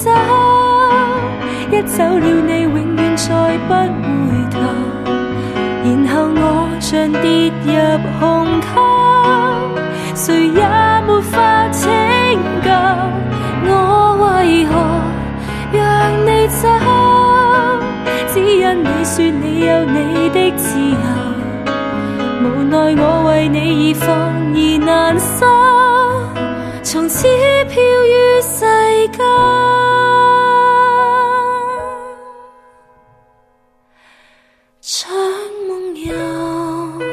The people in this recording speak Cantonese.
走，一走了你永遠再不回頭，然後我像跌入鴻溝，誰也沒法拯救，我為何讓你走？只因你說你有你的自由，無奈我為你而放而難收，從此飄於世間。